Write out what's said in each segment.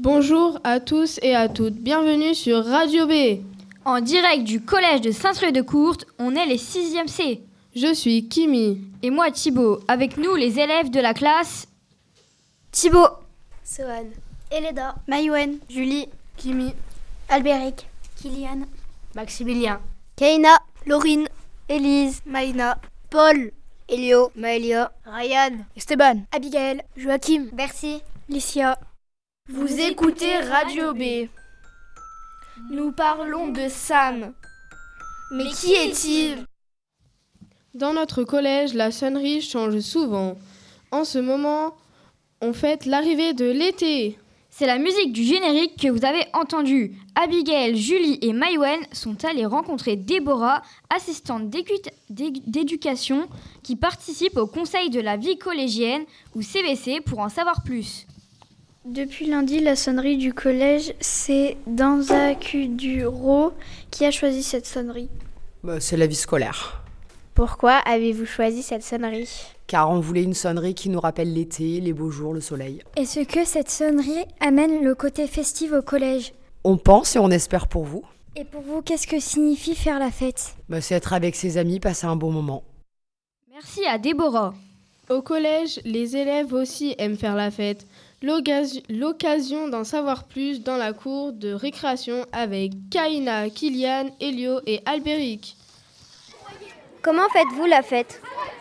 Bonjour à tous et à toutes, bienvenue sur Radio B. En direct du collège de Saint-Truc-de-Courte, on est les 6e C. Je suis Kimi. Et moi Thibaut, avec nous les élèves de la classe... Thibaut, Sohan, Eleda, Maïwen, Julie, Kimi, Albéric, Kylian, Maximilien, Kaina, Laurine, Élise, Maïna, Paul, Elio, Maëlia, Ryan, Esteban, Abigail, Joachim, Bercy, Licia. vous écoutez Radio B. Nous parlons de Sam. Mais qui est-il ? Dans notre collège, la sonnerie change souvent. En ce moment, on fête l'arrivée de l'été. C'est la musique du générique que vous avez entendue. Abigail, Julie et Maïwen sont allées rencontrer Déborah, assistante d'éducation, qui participe au conseil de la vie collégienne ou CVC pour en savoir plus. Depuis lundi, la sonnerie du collège, c'est Danzakuduro qui a choisi cette sonnerie. C'est la vie scolaire. Pourquoi avez-vous choisi cette sonnerie ? Car on voulait une sonnerie qui nous rappelle l'été, les beaux jours, le soleil. Est-ce que cette sonnerie amène le côté festif au collège ? On pense et on espère pour vous. Et pour vous, qu'est-ce que signifie faire la fête ? C'est être avec ses amis, passer un bon moment. Merci à Déborah. Au collège, les élèves aussi aiment faire la fête. L'occasion d'en savoir plus dans la cour de récréation avec Kaina, Kylian, Elio et Albéric. Comment faites-vous la fête ?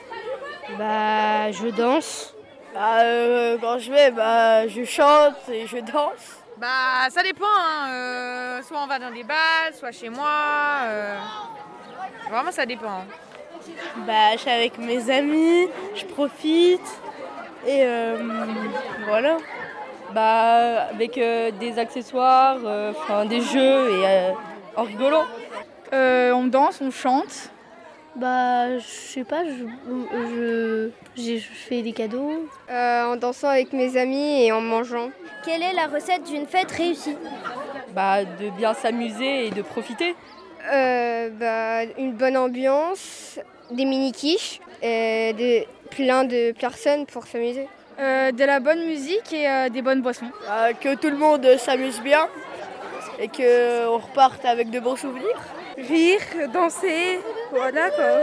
Je danse. Quand je vais, je chante et je danse. Ça dépend, hein. Soit on va dans des bals, soit chez moi. Vraiment, ça dépend. Je suis avec mes amis, je profite. Et voilà. Avec des accessoires, des jeux et en rigolant. On danse, on chante. Je sais pas, je fais des cadeaux. En dansant avec mes amis et en mangeant. Quelle est la recette d'une fête réussie ? De bien s'amuser et de profiter. Une bonne ambiance, des mini-quiches, plein de personnes pour s'amuser. De la bonne musique et des bonnes boissons. Que tout le monde s'amuse bien et qu'on reparte avec de bons souvenirs. Rire, danser, voilà quoi.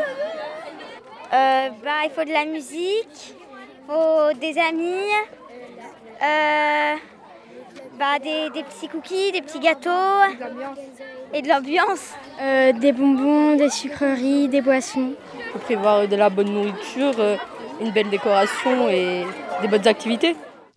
Il faut de la musique, il faut des amis, des petits cookies, des petits gâteaux et de l'ambiance. Des bonbons, des sucreries, des boissons. Il faut prévoir de la bonne nourriture, une belle décoration et des bonnes activités.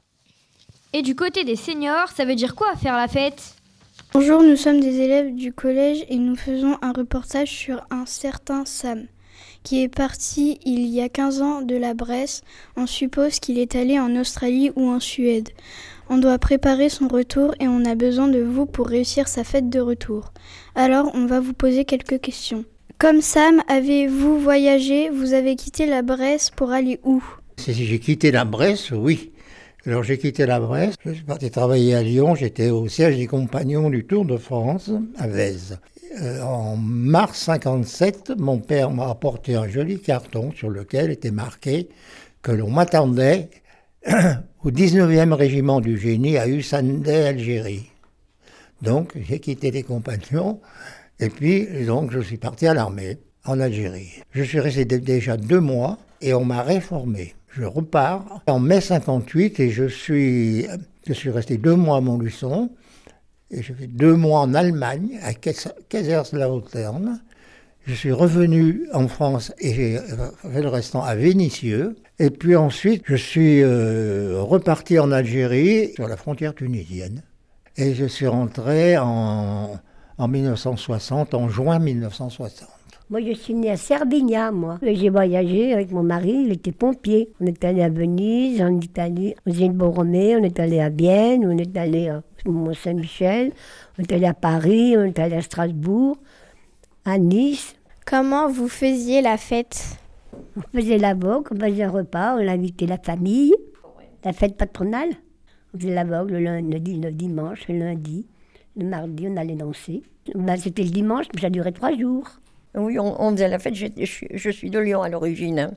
Et du côté des seniors, ça veut dire quoi faire la fête ? Bonjour, nous sommes des élèves du collège et nous faisons un reportage sur un certain Sam, qui est parti il y a 15 ans de la Bresse. On suppose qu'il est allé en Australie ou en Suède. On doit préparer son retour et on a besoin de vous pour réussir sa fête de retour. Alors, on va vous poser quelques questions. Comme Sam, avez-vous voyagé ? Vous avez quitté la Bresse pour aller où ? Si j'ai quitté la Bresse, oui. Alors j'ai quitté la Bresse, je suis parti travailler à Lyon, j'étais au siège des compagnons du Tour de France à Vèze. En mars 57, mon père m'a apporté un joli carton sur lequel était marqué que l'on m'attendait au 19e régiment du génie à Husandé, Algérie. Donc j'ai quitté les compagnons et puis donc je suis parti à l'armée en Algérie. Je suis resté déjà 2 mois et on m'a réformé. Je repars en mai 58 et je suis resté 2 mois à Montluçon et j'ai fait 2 mois en Allemagne, à Kaiserslautern. Je suis revenu en France et j'ai fait le restant à Vénissieux. Et puis ensuite, je suis reparti en Algérie, sur la frontière tunisienne. Et je suis rentré en 1960, en juin 1960. Moi, je suis née à Cerdigna, moi. J'ai voyagé avec mon mari, il était pompier. On est allé à Venise, on est allé aux îles Borromée, on est allé à Vienne, on est allé à Mont-Saint-Michel, on est allé à Paris, on est allé à Strasbourg, à Nice. Comment vous faisiez la fête ? On faisait la vogue, on faisait un repas, on invitait la famille, la fête patronale. On faisait la vogue le dimanche, le lundi, le mardi, on allait danser. C'était le dimanche, mais ça durait 3 jours. Oui, on faisait la fête. Je suis de Lyon à l'origine.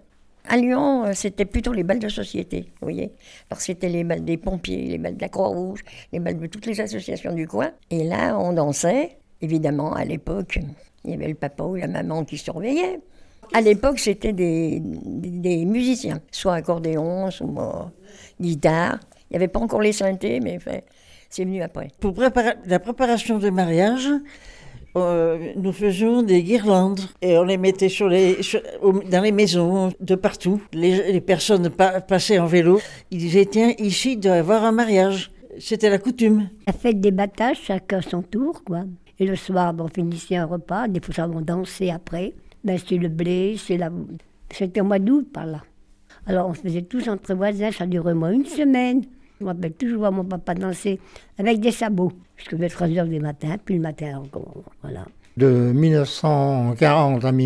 À Lyon, c'était plutôt les bals de société, vous voyez. Alors c'était les bals des pompiers, les bals de la Croix-Rouge, les bals de toutes les associations du coin. Et là, on dansait. Évidemment, à l'époque, il y avait le papa ou la maman qui surveillait. À l'époque, c'était des musiciens, soit accordéon, soit guitare. Il n'y avait pas encore les synthés, mais enfin, c'est venu après. Pour la préparation du mariage, nous faisions des guirlandes et on les mettait dans les maisons de partout. Les personnes passaient en vélo, ils disaient tiens, ici il doit y avoir un mariage. C'était la coutume. La fête des battages, chacun son tour, quoi. Et le soir, on finissait un repas, des fois on dansait après. Ben, c'est le blé, c'était au mois d'août par là. Alors on faisait tous entre voisins, ça durait au moins une semaine. Je me rappelle toujours voir mon papa danser avec des sabots, jusqu'à 3h du matin, puis le matin encore, voilà. De 1940 à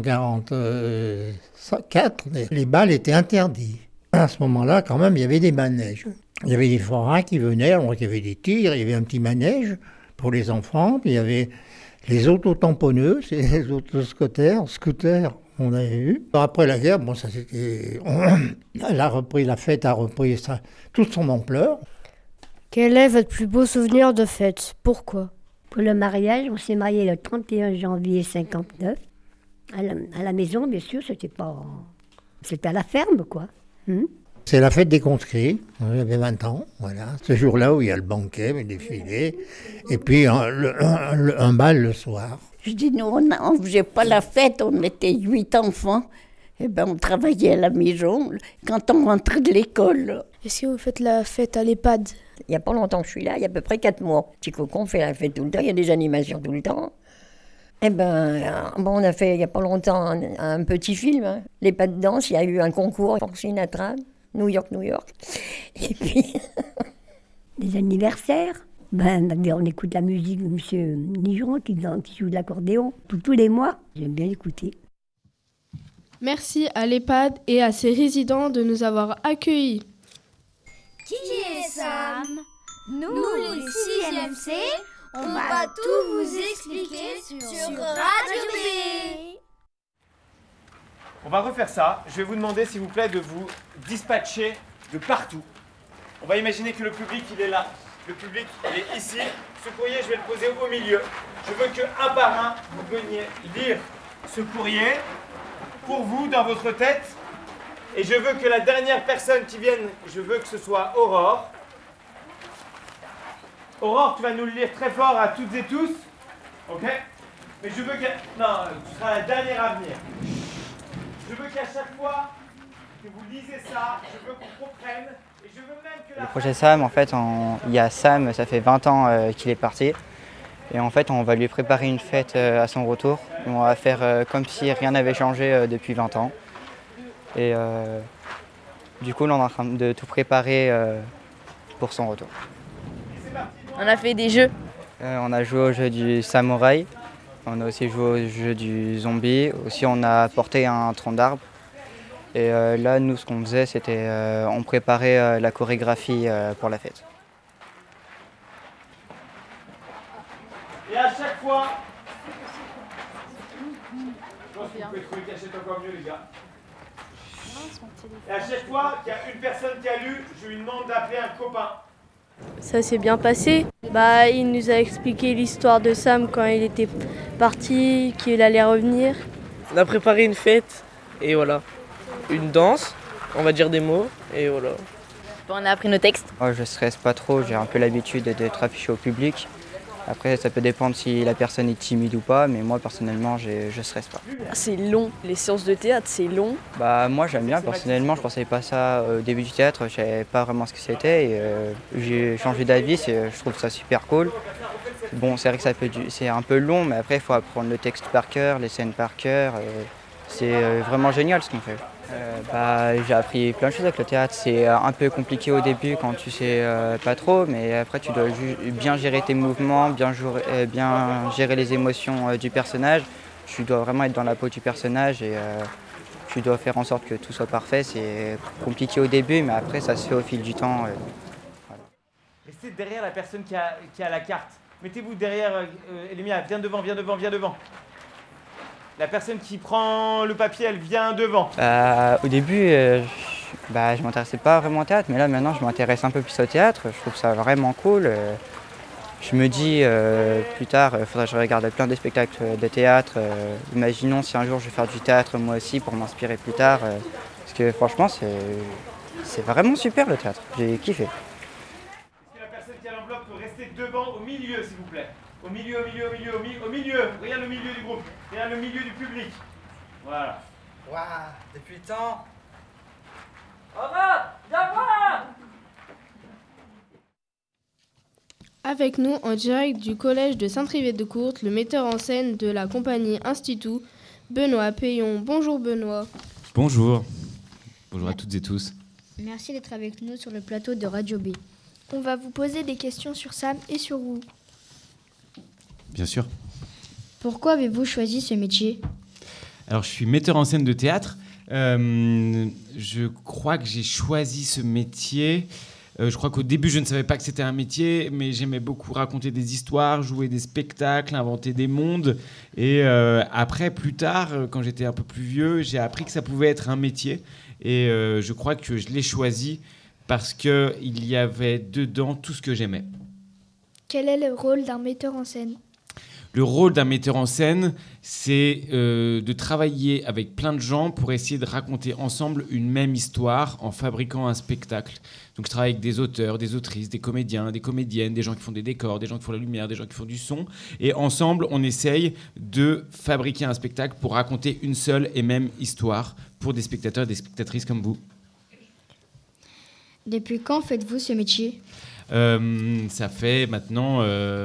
1944, les bals étaient interdits. À ce moment-là, quand même, il y avait des manèges. Il y avait des forains qui venaient, alors il y avait des tigres, il y avait un petit manège pour les enfants, puis il y avait les autotamponneuses et les autoscooters, on avait eu. Après la guerre, bon, ça c'était... La fête a repris toute son ampleur. Quel est votre plus beau souvenir de fête? Pourquoi? Pour le mariage, on s'est mariés le 31 janvier 59. À la maison, bien sûr, c'était à la ferme, quoi. C'est la fête des conscrits, j'avais 20 ans, voilà. Ce jour-là où il y a le banquet, le défilé, et puis un bal le soir. Je dis, nous, on ne faisait pas la fête, on était 8 enfants. Eh ben, on travaillait à la maison quand on rentrait de l'école. Est-ce que vous faites la fête à l'EHPAD? Il n'y a pas longtemps que je suis là, il y a à peu près 4 mois. Petit cocon fait la fête tout le temps, il y a des animations tout le temps. Eh ben, on a fait il n'y a pas longtemps un petit film, hein. Les pas de danse, il y a eu un concours pour Sinatra, New York. Et puis... Des anniversaires. On écoute la musique de M. Nigeron qui joue de l'accordéon tous les mois. J'aime bien l'écouter. Merci à l'EHPAD et à ses résidents de nous avoir accueillis. Qui est Sam? Nous les 6e C, on va tout vous expliquer sur Radio B. On va refaire ça. Je vais vous demander, s'il vous plaît, de vous dispatcher de partout. On va imaginer que le public, il est là. Le public, il est ici. Ce courrier, je vais le poser au milieu. Je veux que un par un, vous veniez lire ce courrier pour vous, dans votre tête. Et je veux que la dernière personne qui vienne, je veux que ce soit Aurore. Aurore, tu vas nous le lire très fort à toutes et tous. Ok? Mais je veux que... Non, tu seras la dernière à venir. Je veux qu'à chaque fois que vous lisez ça, je veux qu'on comprenne. Et je veux même que le projet Sam, en fait, il y a Sam, ça fait 20 ans qu'il est parti. Et en fait, on va lui préparer une fête à son retour. Et on va faire comme si rien n'avait changé depuis 20 ans. Et du coup, là, on est en train de tout préparer pour son retour. On a fait des jeux. On a joué au jeu du samouraï. On a aussi joué au jeu du zombie. Aussi, on a porté un tronc d'arbre. Et là, nous, ce qu'on faisait, c'était on préparait la chorégraphie pour la fête. Et à chaque fois... Je pense que vous pouvez trouver cachette encore mieux, les gars. Et à chaque fois qu'il y a une personne qui a lu, je lui demande d'appeler un copain. Ça s'est bien passé. Il nous a expliqué l'histoire de Sam quand il était parti, qu'il allait revenir. On a préparé une fête et voilà. Une danse, on va dire des mots et voilà. On a appris nos textes. Moi, je stresse pas trop, j'ai un peu l'habitude d'être affiché au public. Après, ça peut dépendre si la personne est timide ou pas, mais moi, personnellement, je stresse pas. C'est long, les séances de théâtre, c'est long. Moi, j'aime bien, personnellement, je pensais pas ça au début du théâtre, je savais pas vraiment ce que c'était. Et j'ai changé d'avis, je trouve ça super cool. Bon, c'est vrai que c'est un peu long, mais après, il faut apprendre le texte par cœur, les scènes par cœur. C'est vraiment génial ce qu'on fait. J'ai appris plein de choses avec le théâtre. C'est un peu compliqué au début quand tu sais pas trop, mais après tu dois bien gérer tes mouvements, bien gérer les émotions du personnage. Tu dois vraiment être dans la peau du personnage et tu dois faire en sorte que tout soit parfait. C'est compliqué au début, mais après ça se fait au fil du temps. Voilà. Restez derrière la personne qui a la carte. Mettez-vous derrière, Elémia, viens devant. La personne qui prend le papier, elle vient devant. Au début, je m'intéressais pas vraiment au théâtre, mais là maintenant je m'intéresse un peu plus au théâtre. Je trouve ça vraiment cool. Je me dis plus tard, il faudrait que je regarde plein de spectacles de théâtre. Imaginons si un jour je vais faire du théâtre moi aussi pour m'inspirer plus tard. Parce que franchement, c'est vraiment super le théâtre. J'ai kiffé. Est-ce que la personne qui a l'enveloppe peut rester devant, au milieu, s'il vous plaît? Au milieu, au milieu. Regarde le milieu du groupe. Regarde le milieu du public. Voilà. Waouh, depuis le temps. Avec nous, en direct du collège de Saint-Trivet-de-Courte, le metteur en scène de la compagnie Institut, Benoît Payon. Bonjour Benoît. Bonjour. Bonjour à toutes et tous. Merci d'être avec nous sur le plateau de Radio B. On va vous poser des questions sur Sam et sur vous. Bien sûr. Pourquoi avez-vous choisi ce métier ? Alors, je suis metteur en scène de théâtre. Je crois que j'ai choisi ce métier. Je crois qu'au début, je ne savais pas que c'était un métier, mais j'aimais beaucoup raconter des histoires, jouer des spectacles, inventer des mondes. Et après, plus tard, quand j'étais un peu plus vieux, j'ai appris que ça pouvait être un métier. Et je crois que je l'ai choisi parce qu'il y avait dedans tout ce que j'aimais. Quel est le rôle d'un metteur en scène ? Le rôle d'un metteur en scène, c'est de travailler avec plein de gens pour essayer de raconter ensemble une même histoire en fabriquant un spectacle. Donc je travaille avec des auteurs, des autrices, des comédiens, des comédiennes, des gens qui font des décors, des gens qui font la lumière, des gens qui font du son. Et ensemble, on essaye de fabriquer un spectacle pour raconter une seule et même histoire pour des spectateurs et des spectatrices comme vous. Depuis quand faites-vous ce métier ? Ça fait maintenant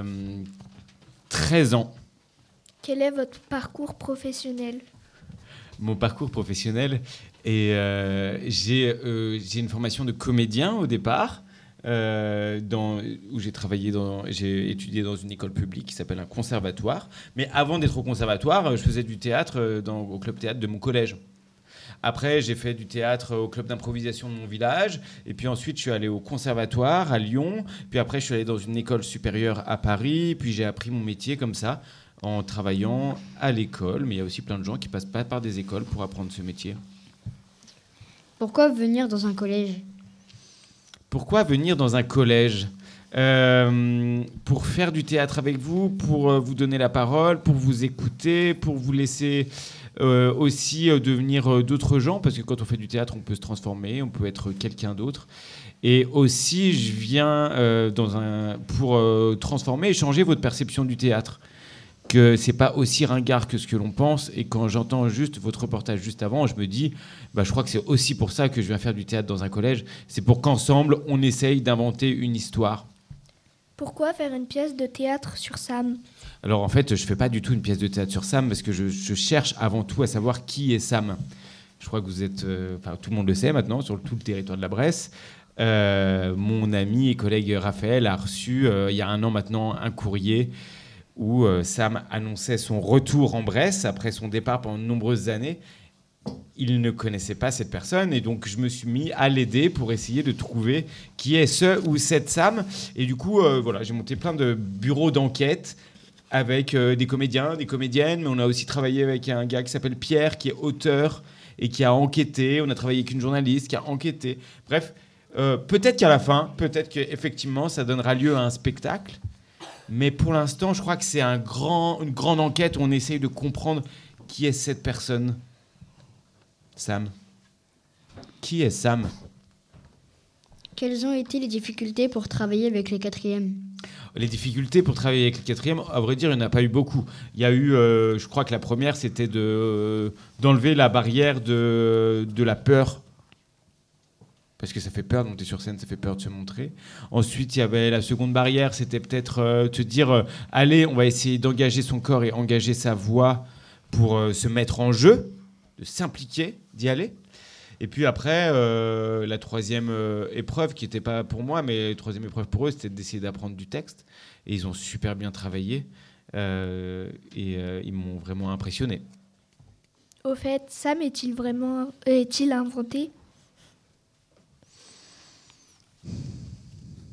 13 ans. Quel est votre parcours professionnel ? Mon parcours professionnel, j'ai une formation de comédien au départ, où j'ai étudié dans une école publique qui s'appelle un conservatoire. Mais avant d'être au conservatoire, je faisais du théâtre au club théâtre de mon collège. Après, j'ai fait du théâtre au club d'improvisation de mon village. Et puis ensuite, je suis allé au conservatoire à Lyon. Puis après, je suis allé dans une école supérieure à Paris. Puis j'ai appris mon métier comme ça, en travaillant à l'école. Mais il y a aussi plein de gens qui ne passent pas par des écoles pour apprendre ce métier. Pourquoi venir dans un collège ? Pourquoi venir dans un collège ? Pour faire du théâtre avec vous, pour vous donner la parole, pour vous écouter, pour vous laisser... aussi devenir d'autres gens, parce que quand on fait du théâtre, on peut se transformer, on peut être quelqu'un d'autre. Et aussi, je viens pour transformer et changer votre perception du théâtre. Que c'est pas aussi ringard que ce que l'on pense. Et quand j'entends juste votre reportage juste avant, je me dis, je crois que c'est aussi pour ça que je viens faire du théâtre dans un collège. C'est pour qu'ensemble, on essaye d'inventer une histoire. Pourquoi faire une pièce de théâtre sur Sam ? Alors en fait, je ne fais pas du tout une pièce de théâtre sur Sam parce que je cherche avant tout à savoir qui est Sam. Je crois que vous êtes... tout le monde le sait maintenant, sur tout le territoire de la Bresse. Mon ami et collègue Raphaël a reçu, il y a 1 an maintenant, un courrier où Sam annonçait son retour en Bresse après son départ pendant de nombreuses années. Il ne connaissait pas cette personne et donc je me suis mis à l'aider pour essayer de trouver qui est ce ou cette Sam. Et du coup, j'ai monté plein de bureaux d'enquête avec des comédiens, des comédiennes, mais on a aussi travaillé avec un gars qui s'appelle Pierre, qui est auteur et qui a enquêté. On a travaillé avec une journaliste qui a enquêté. Bref, peut-être qu'à la fin, peut-être qu'effectivement, ça donnera lieu à un spectacle. Mais pour l'instant, je crois que c'est une grande enquête où on essaye de comprendre qui est cette personne. Sam. Qui est Sam ? Quelles ont été les difficultés pour travailler avec les quatrièmes ? Les difficultés pour travailler avec les quatrièmes, à vrai dire, il n'y en a pas eu beaucoup. Il y a eu, je crois que la première, c'était d'enlever la barrière de la peur. Parce que ça fait peur de monter sur scène, ça fait peur de se montrer. Ensuite, il y avait la seconde barrière, c'était peut-être te dire, allez, on va essayer d'engager son corps et engager sa voix pour se mettre en jeu, de s'impliquer, d'y aller. Et puis après, la troisième épreuve, qui n'était pas pour moi, mais la troisième épreuve pour eux, c'était d'essayer d'apprendre du texte. Et ils ont super bien travaillé. Ils m'ont vraiment impressionné. Au fait, Sam est-il inventé ?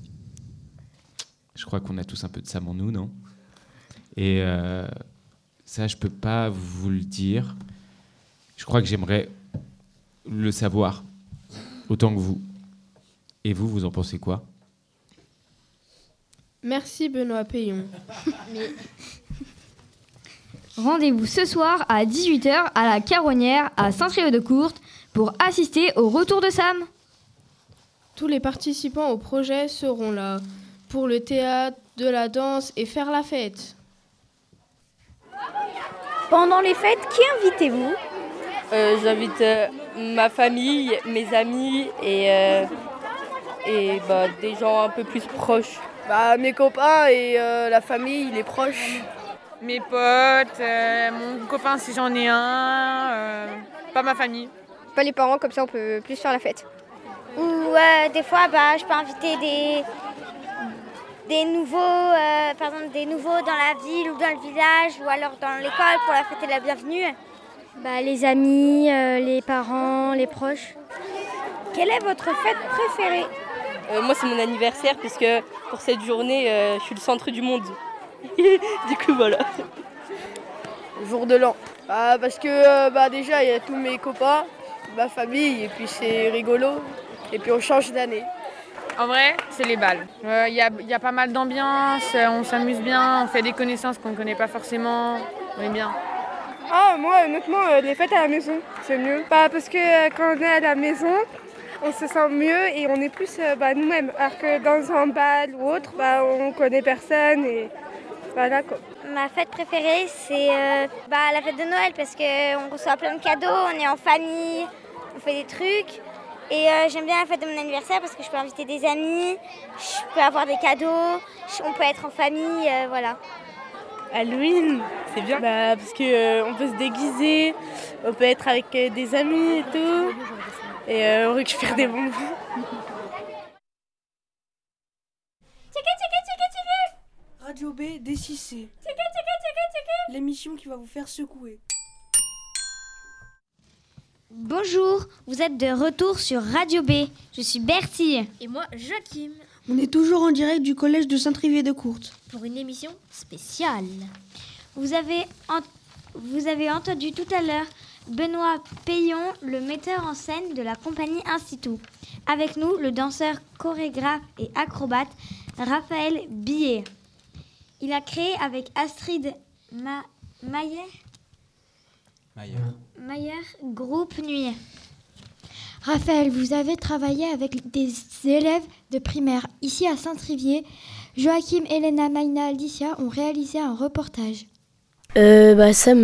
Je crois qu'on a tous un peu de Sam en nous, non ? Et Ça, je peux pas vous le dire. Je crois que j'aimerais le savoir autant que vous. Et vous, vous en pensez quoi ? Merci Benoît Payon. Rendez-vous ce soir à 18h à la Caronnière à Saint-Thrieux-de-Courte pour assister au retour de Sam. Tous les participants au projet seront là pour le théâtre, de la danse et faire la fête. Pendant les fêtes, qui invitez-vous ? J'invite ma famille, mes amis et des gens un peu plus proches. Mes copains et la famille, les proches. Mes potes, mon copain si j'en ai un, pas ma famille. Pas les parents, comme ça on peut plus faire la fête. Ou des fois, je peux inviter des nouveaux, des nouveaux dans la ville ou dans le village ou alors dans l'école pour la fête de la bienvenue. Les amis, les parents, les proches. Quelle est votre fête préférée ? Moi, c'est mon anniversaire puisque pour cette journée, je suis le centre du monde. Du coup, voilà. Jour de l'an. Parce que déjà, il y a tous mes copains, ma famille, et puis c'est rigolo. Et puis on change d'année. En vrai, c'est les balles. Il y a pas mal d'ambiance, on s'amuse bien, on fait des connaissances qu'on ne connaît pas forcément. On est bien. Moi, honnêtement, les fêtes à la maison, c'est mieux. Parce que quand on est à la maison, on se sent mieux et on est plus nous-mêmes. Alors que dans un bal ou autre, on connaît personne et voilà quoi. Ma fête préférée, c'est la fête de Noël parce qu'on reçoit plein de cadeaux, on est en famille, on fait des trucs. Et j'aime bien la fête de mon anniversaire parce que je peux inviter des amis, je peux avoir des cadeaux, on peut être en famille, voilà. Halloween, c'est bien parce qu'on peut se déguiser, on peut être avec des amis et tout, et on récupère des bonbons. Radio B, D6C. L'émission qui va vous faire secouer. Bonjour, vous êtes de retour sur Radio B. Je suis Bertie. Et moi, Joachim. On est toujours en direct du collège de Saint-Thrieux-de-Courte. Pour une émission spéciale. Vous avez entendu tout à l'heure Benoît Payon, le metteur en scène de la compagnie Institut. Avec nous, le danseur, chorégraphe et acrobate Raphaël Billet. Il a créé avec Astrid Mayer Groupe Nuit. Raphaël, vous avez travaillé avec des élèves de primaire ici à Saint-Trivier. Joachim, Elena, Maïna, Alicia ont réalisé un reportage. Sam,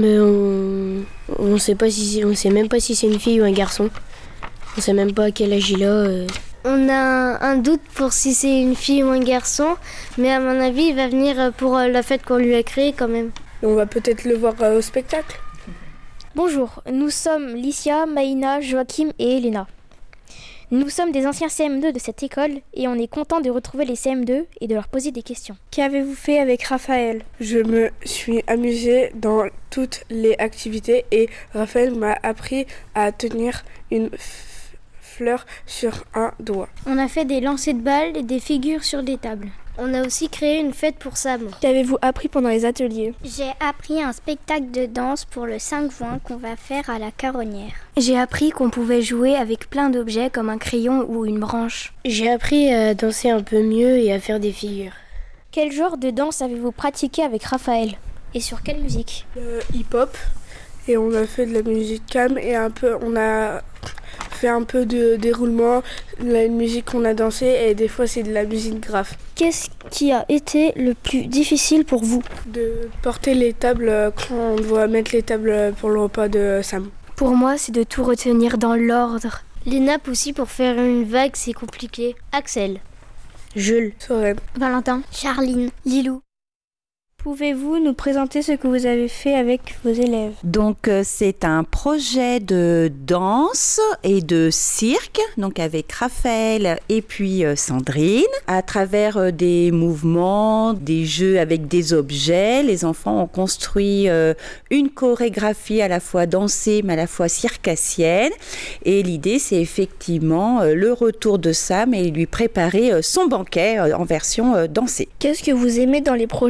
on sait même pas si c'est une fille ou un garçon. On sait même pas à quel âge il a. On a un doute pour si c'est une fille ou un garçon, mais à mon avis, il va venir pour la fête qu'on lui a créée quand même. On va peut-être le voir au spectacle. Bonjour, nous sommes Licia, Maïna, Joachim et Elena. Nous sommes des anciens CM2 de cette école et on est content de retrouver les CM2 et de leur poser des questions. Qu'avez-vous fait avec Raphaël ? Je me suis amusée dans toutes les activités et Raphaël m'a appris à tenir une fleur sur un doigt. On a fait des lancers de balles et des figures sur des tables. On a aussi créé une fête pour Sam. Qu'avez-vous appris pendant les ateliers ? J'ai appris un spectacle de danse pour le 5 juin qu'on va faire à la Caronnière. J'ai appris qu'on pouvait jouer avec plein d'objets comme un crayon ou une branche. J'ai appris à danser un peu mieux et à faire des figures. Quel genre de danse avez-vous pratiqué avec Raphaël ? Et sur quelle musique ? Hip-hop. Et on a fait de la musique calme et on a fait un peu de déroulement, la musique qu'on a dansé et des fois c'est de la musique grave. Qu'est-ce qui a été le plus difficile pour vous ? De porter les tables quand on doit mettre les tables pour le repas de Sam. Pour moi, c'est de tout retenir dans l'ordre. Les nappes aussi pour faire une vague, c'est compliqué. Axel. Jules. Sorel. Valentin. Charline. Lilou. Pouvez-vous nous présenter ce que vous avez fait avec vos élèves ? Donc c'est un projet de danse et de cirque, donc avec Raphaël et puis Sandrine. À travers des mouvements, des jeux avec des objets, les enfants ont construit une chorégraphie à la fois dansée mais à la fois circassienne. Et l'idée c'est effectivement le retour de Sam et lui préparer son banquet en version dansée. Qu'est-ce que vous aimez dans les projets avec les artistes ?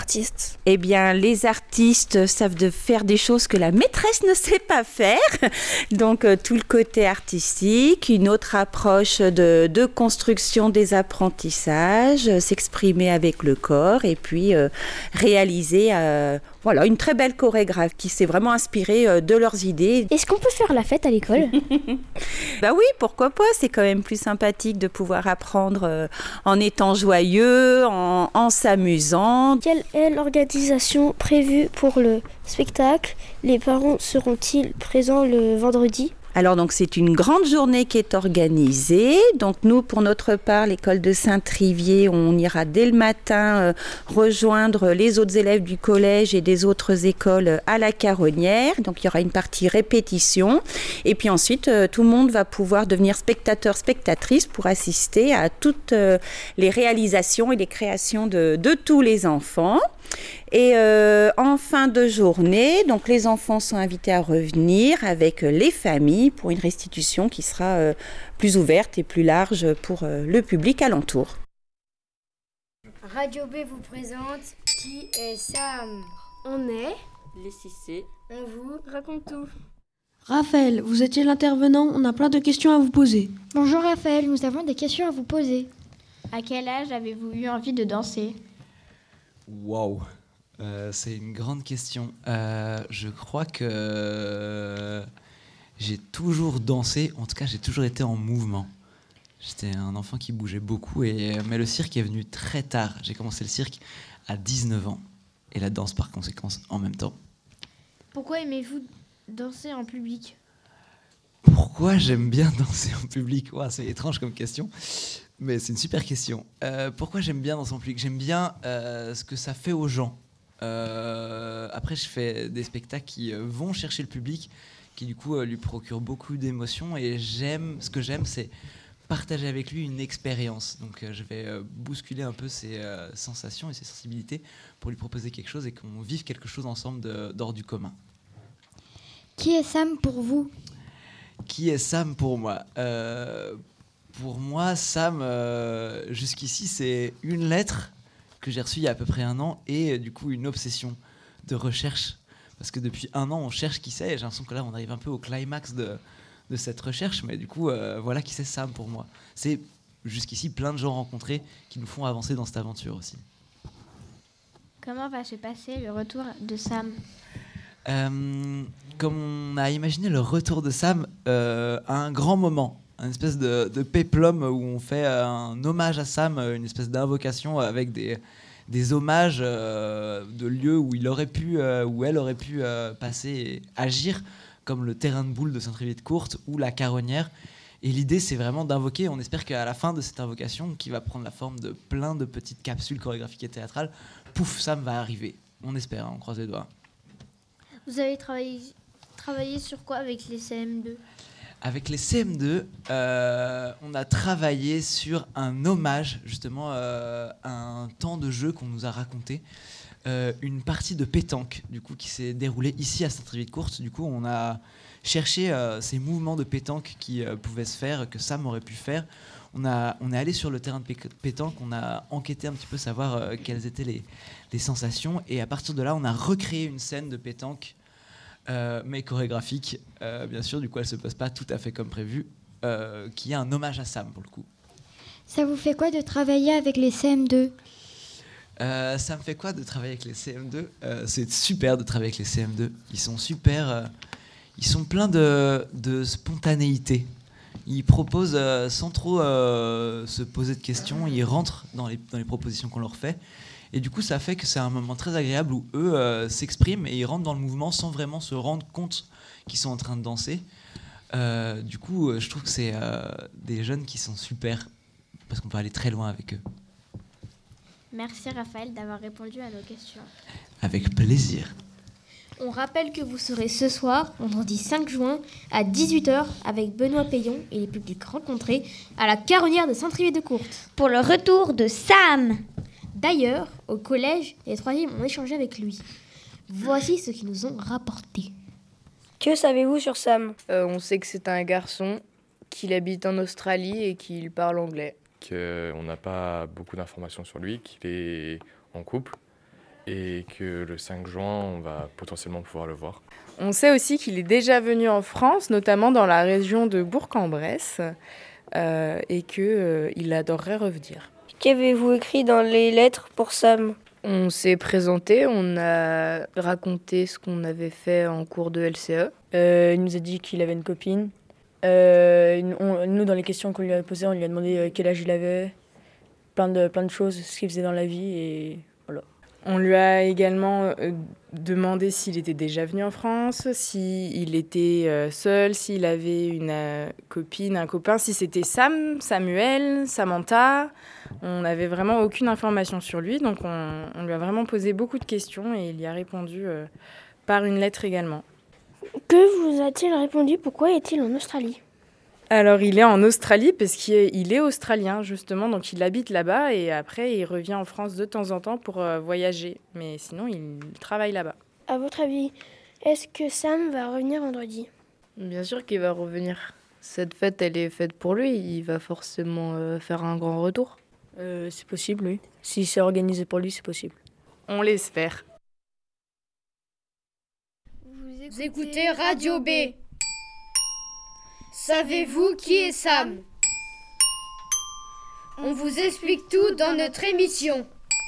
artistes? Eh bien, les artistes savent faire des choses que la maîtresse ne sait pas faire. Donc, tout le côté artistique, une autre approche de construction des apprentissages, s'exprimer avec le corps et puis réaliser voilà, une très belle chorégraphie qui s'est vraiment inspirée de leurs idées. Est-ce qu'on peut faire la fête à l'école? Bah oui, pourquoi pas, c'est quand même plus sympathique de pouvoir apprendre en étant joyeux, en s'amusant. Quelle est l'organisation prévue pour le spectacle? Les parents seront-ils présents le vendredi? Alors donc c'est une grande journée qui est organisée. Donc nous pour notre part, l'école de Saint-Trivier, on ira dès le matin rejoindre les autres élèves du collège et des autres écoles à la Caronnière. Donc il y aura une partie répétition et puis ensuite tout le monde va pouvoir devenir spectateur, spectatrice pour assister à toutes les réalisations et les créations de tous les enfants. Et en fin de journée, donc les enfants sont invités à revenir avec les familles pour une restitution qui sera plus ouverte et plus large pour le public alentour. Radio B vous présente Qui est Sam? On est Les 6C. On vous raconte tout. Raphaël, vous étiez l'intervenant, on a plein de questions à vous poser. Bonjour Raphaël, nous avons des questions à vous poser. À quel âge avez-vous eu envie de danser? Waouh, c'est une grande question. Je crois que j'ai toujours dansé, en tout cas j'ai toujours été en mouvement. J'étais un enfant qui bougeait beaucoup, mais le cirque est venu très tard. J'ai commencé le cirque à 19 ans et la danse par conséquence en même temps. Pourquoi aimez-vous danser en public? Pourquoi j'aime bien danser en public? Ouah, c'est étrange comme question. Mais c'est une super question. Pourquoi j'aime bien danser en public? J'aime bien ce que ça fait aux gens. Après, je fais des spectacles qui vont chercher le public, qui du coup lui procurent beaucoup d'émotions. Et ce que j'aime, c'est partager avec lui une expérience. Donc je vais bousculer un peu ses sensations et ses sensibilités pour lui proposer quelque chose et qu'on vive quelque chose ensemble d'hors du commun. Qui est Sam pour vous? Qui est Sam pour moi? Pour moi, Sam, jusqu'ici, c'est une lettre que j'ai reçue il y a à peu près 1 an et du coup une obsession de recherche. Parce que depuis 1 an, on cherche qui c'est. Et j'ai l'impression que là, on arrive un peu au climax de cette recherche. Mais du coup, voilà qui c'est Sam pour moi. C'est jusqu'ici plein de gens rencontrés qui nous font avancer dans cette aventure aussi. Comment va se passer le retour de Sam? Comme on a imaginé le retour de Sam à un grand moment. Une espèce de péplum où on fait un hommage à Sam, une espèce d'invocation avec des hommages de lieux où il aurait pu, où elle aurait pu passer et agir, comme le terrain de boules de Saint-Trivier-de-Courte ou la Caronnière. Et l'idée, c'est vraiment d'invoquer. On espère qu'à la fin de cette invocation, qui va prendre la forme de plein de petites capsules chorégraphiques et théâtrales, pouf, Sam va arriver. On espère, on croise les doigts. Vous avez travaillé sur quoi avec les CM2? Avec les CM2, on a travaillé sur un hommage, justement, à un temps de jeu qu'on nous a raconté. Une partie de pétanque, du coup, qui s'est déroulée ici à Saint-Trivier-de-Courte. Du coup, on a cherché ces mouvements de pétanque qui pouvaient se faire, que Sam aurait pu faire. On est allé sur le terrain de pétanque, on a enquêté un petit peu, savoir quelles étaient les sensations. Et à partir de là, on a recréé une scène de pétanque, mais chorégraphique, bien sûr. Du coup, elle ne se passe pas tout à fait comme prévu, qui est un hommage à Sam, pour le coup. Ça vous fait quoi de travailler avec les CM2? Ça me fait quoi de travailler avec les CM2? C'est super de travailler avec les CM2. Ils sont super, ils sont pleins de spontanéité. Ils proposent sans trop se poser de questions. Ils rentrent dans les propositions qu'on leur fait. Et du coup, ça fait que c'est un moment très agréable où eux s'expriment et ils rentrent dans le mouvement sans vraiment se rendre compte qu'ils sont en train de danser. Du coup, je trouve que c'est des jeunes qui sont super parce qu'on peut aller très loin avec eux. Merci Raphaël d'avoir répondu à nos questions. Avec plaisir. On rappelle que vous serez ce soir, vendredi 5 juin, à 18h, avec Benoît Payon et les publics rencontrés à la Caronnière de Saint-Trivier-de-Courte. Pour le retour de Sam. D'ailleurs, au collège, les troisièmes ont échangé avec lui. Voici ce qu'ils nous ont rapporté. Que savez-vous sur Sam? On sait que c'est un garçon, qu'il habite en Australie et qu'il parle anglais. On n'a pas beaucoup d'informations sur lui, qu'il est en couple et que le 5 juin, on va potentiellement pouvoir le voir. On sait aussi qu'il est déjà venu en France, notamment dans la région de Bourg-en-Bresse, et qu'il adorerait revenir. Qu'avez-vous écrit dans les lettres pour Sam ? On s'est présenté, on a raconté ce qu'on avait fait en cours de LCE. Il nous a dit qu'il avait une copine. Nous, dans les questions qu'on lui a posées, on lui a demandé quel âge il avait, plein de choses, ce qu'il faisait dans la vie, et voilà. On lui a également demandé s'il était déjà venu en France, s'il était seul, s'il avait une copine, un copain, si c'était Sam, Samuel, Samantha. On n'avait vraiment aucune information sur lui, donc on lui a vraiment posé beaucoup de questions et il y a répondu par une lettre également. Que vous a-t-il répondu ? Pourquoi est-il en Australie ? Alors, il est en Australie parce qu'il est australien, justement, donc il habite là-bas et après, il revient en France de temps en temps pour voyager. Mais sinon, il travaille là-bas. À votre avis, est-ce que Sam va revenir vendredi ? Bien sûr qu'il va revenir. Cette fête, elle est faite pour lui. Il va forcément faire un grand retour. C'est possible, oui. Si c'est organisé pour lui, c'est possible. On l'espère. Vous écoutez Radio B. Savez-vous qui est Sam ? On vous explique tout dans notre émission.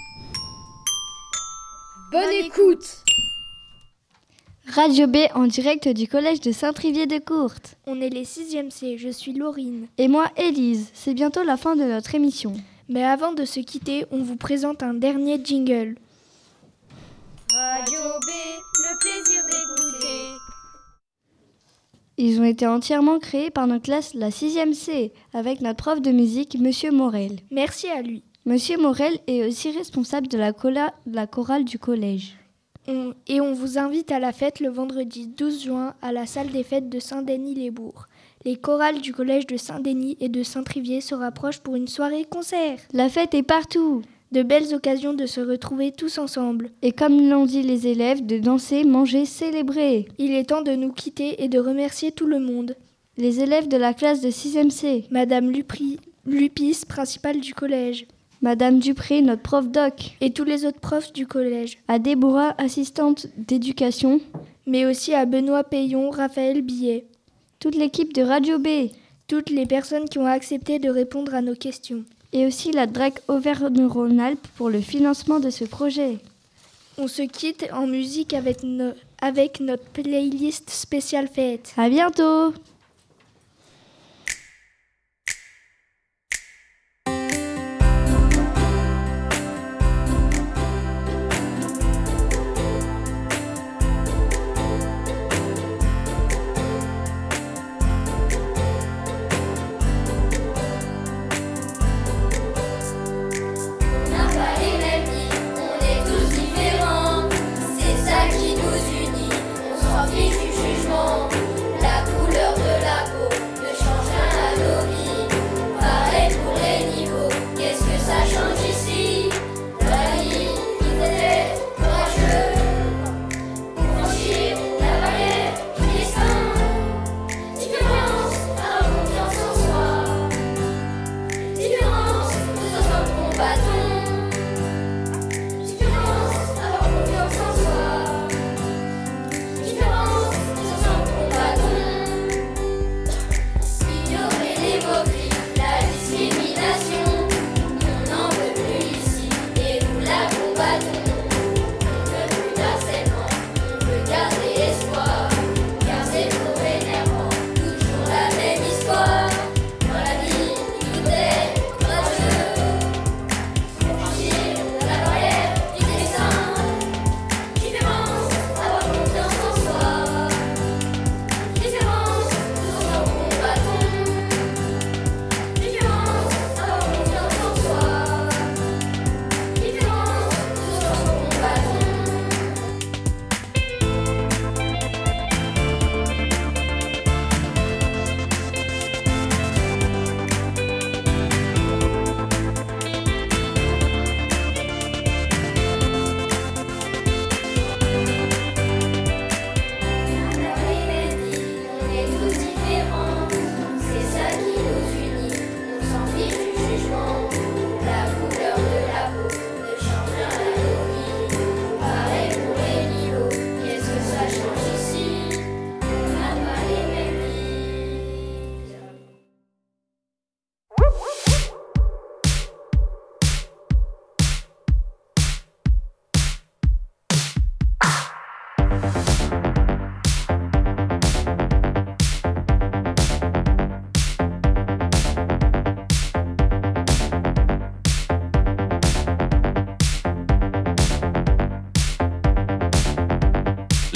Bonne écoute. Radio B en direct du collège de Saint-Trivier-de-Courtes. On est les 6e C, je suis Laurine. Et moi, Élise. C'est bientôt la fin de notre émission. Mais avant de se quitter, on vous présente un dernier jingle. Radio B, le plaisir d'écouter. Ils ont été entièrement créés par notre classe, la 6e C, avec notre prof de musique, Monsieur Morel. Merci à lui. Monsieur Morel est aussi responsable de la chorale du collège. On vous invite à la fête le vendredi 12 juin à la salle des fêtes de Saint-Denis-les-Bourgs. Les chorales du collège de Saint-Denis et de Saint-Trivier se rapprochent pour une soirée concert. La fête est partout. De belles occasions de se retrouver tous ensemble. Et comme l'ont dit les élèves, de danser, manger, célébrer. Il est temps de nous quitter et de remercier tout le monde. Les élèves de la classe de 6e C. Madame Lupis, principale du collège. Madame Dupré, notre prof doc. Et tous les autres profs du collège. À Déborah, assistante d'éducation. Mais aussi à Benoît Payon, Raphaël Billet. Toute l'équipe de Radio B. Toutes les personnes qui ont accepté de répondre à nos questions. Et aussi la DRAC Auvergne-Rhône-Alpes pour le financement de ce projet. On se quitte en musique avec notre playlist spéciale fête. À bientôt! C'est ça qui nous unit, on s'en fiche du jugement, la couleur de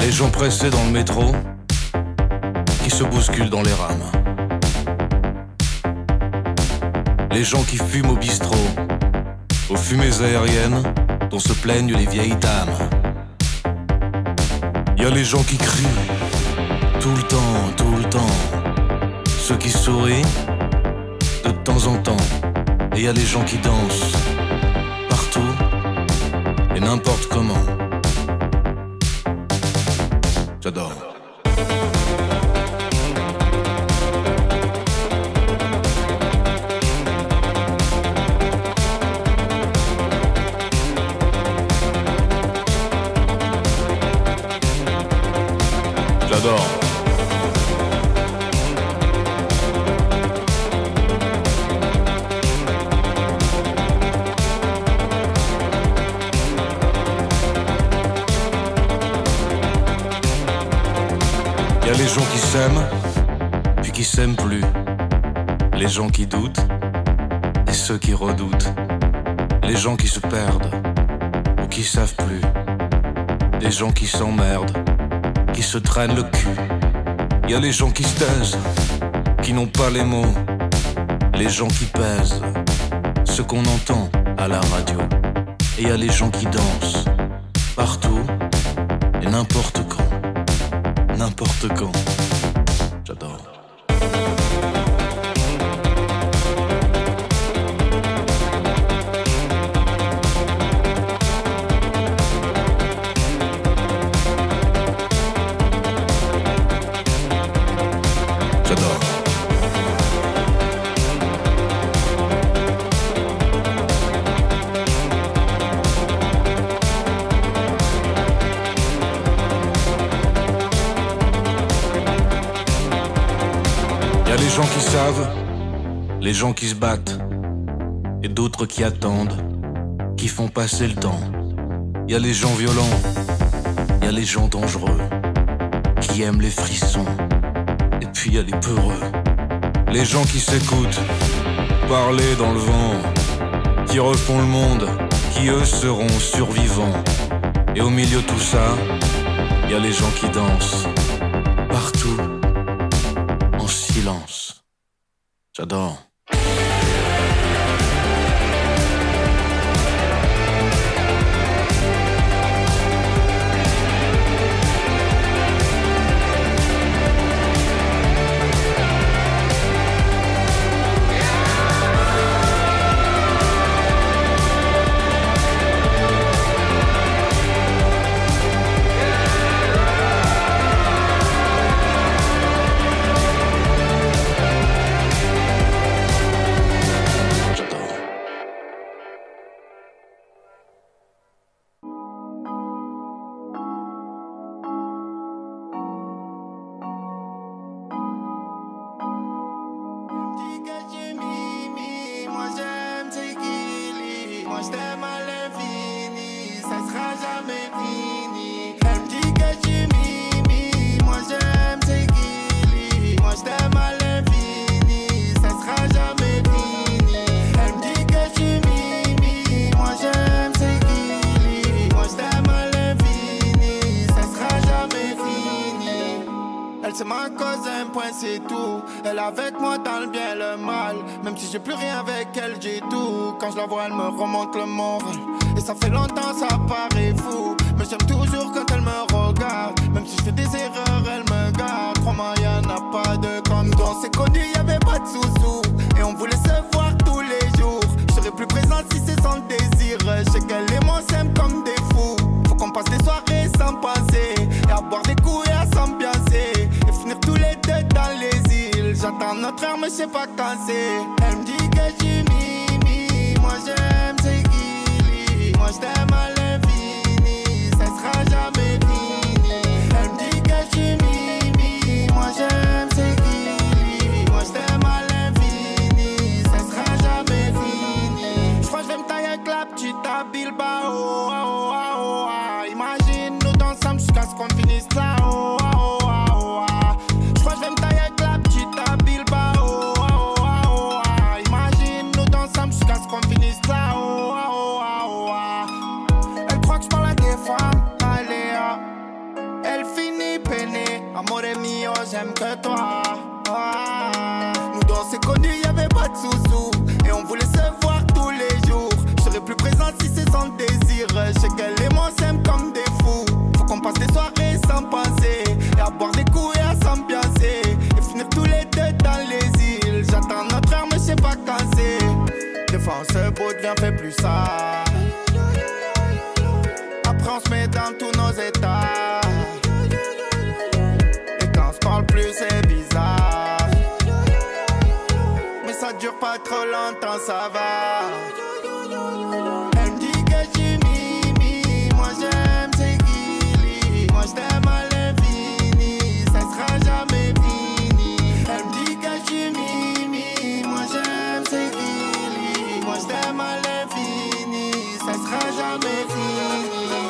Les gens pressés dans le métro, qui se bousculent dans les rames. Les gens qui fument au bistrot, aux fumées aériennes dont se plaignent les vieilles dames. Y a les gens qui crient, tout le temps. Ceux qui sourient, de temps en temps. Et y a les gens qui dansent, partout, et n'importe comment. J'adore. J'adore. Y a les gens qui s'aiment, puis qui s'aiment plus. Les gens qui doutent, et ceux qui redoutent. Les gens qui se perdent, ou qui savent plus. Des gens qui s'emmerdent, qui se traînent le cul. Y a les gens qui se taisent, qui n'ont pas les mots. Les gens qui pèsent, ce qu'on entend à la radio. Et y a les gens qui dansent, partout, et n'importe quand. N'importe quand. J'adore. J'adore. Les gens qui savent, les gens qui se battent, et d'autres qui attendent, qui font passer le temps. Y a les gens violents, y a les gens dangereux, qui aiment les frissons, et puis y a les peureux. Les gens qui s'écoutent, parler dans le vent, qui refont le monde, qui eux seront survivants. Et au milieu de tout ça, y a les gens qui dansent, partout. Silence. J'adore. C'est ma cause, un point c'est tout. Elle est avec moi dans le bien et le mal. Même si j'ai plus rien avec elle, j'ai tout. Quand je la vois, elle me remonte le moral. Et ça fait longtemps, ça paraît fou. Mais j'aime toujours quand elle me regarde. Même si je fais des erreurs, elle me garde. Crois-moi, y'en a pas de quand nous on s'est connus, y'avait pas de sous-sous. Et on voulait se voir tous les jours. Je serais plus présent si c'est sans désir. Je sais qu'elle et moi s'aiment comme des fous. Faut qu'on passe des soirées sans penser. Et à boire des coups et à s'ambiancer. Tous les deux dans les îles. J'attends notre heure mais je sais pas quand c'est. Elle me dit que je suis Mimi. Moi j'aime c'est Gilly. Moi je t'aime à l'infini. Ça sera jamais fini. Elle me dit que je suis Mimi. Moi j'aime c'est Gilly. Moi je t'aime à l'infini. Ça sera jamais fini. Je crois que je vais me tailler avec la petite à Bilbao. Imagine nous dansons jusqu'à ce qu'on finisse là. Elle croit que je parle à des femmes, allez, elle t'aime que toi. Nous deux on s'est connus, y'avait pas de sous-sous. Et on voulait se voir tous les jours. Je serais plus présent si c'est sans désir. Je sais qu'elle et moi s'aiment comme des fous. Faut qu'on passe des soirées sans penser. Et à boire des coups et à s'ambiancer. Et finir tous les deux dans les îles. J'attends notre heure mais je sais pas quand c'est. Des fois on se boude, viens fais plus ça. Après on se met dans tous nos états. Et quand on se parle plus c'est bizarre. Mais ça dure pas trop longtemps, ça va. Elle me dit que je suis Mimi. Moi j'aime c'est Gilly. Moi je t'aime à l'infini. Ça sera jamais fini. Elle me dit que je suis Mimi. Moi j'aime c'est Gilly. Moi je t'aime à l'infini. Ça sera jamais fini.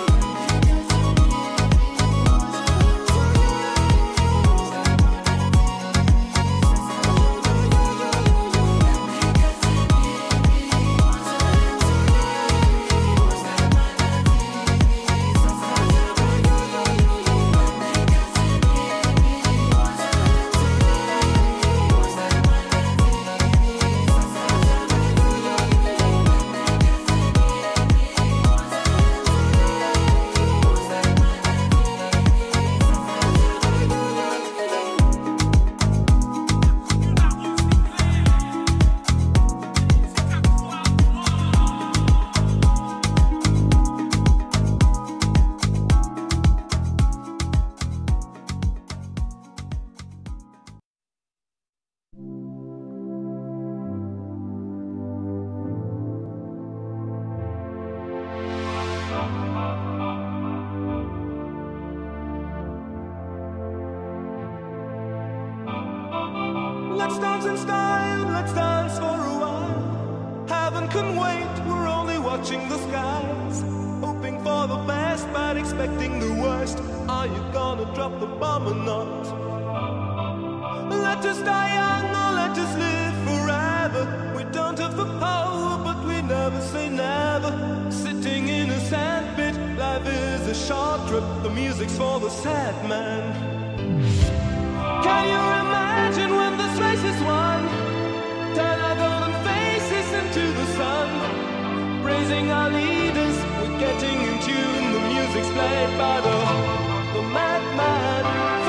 Let's dance in style, let's dance for a while. Heaven can wait, we're only watching the skies. Hoping for the best, but expecting the worst. Are you gonna drop the bomb or not? Let us die young or let us live forever. We don't have the power, but we never say never. Sitting in a sandpit, life is a short trip. The music's for the sad man. Can you imagine when this race is won? Turn our golden faces into the sun. Praising our leaders, we're getting in tune. The music's played by the madman.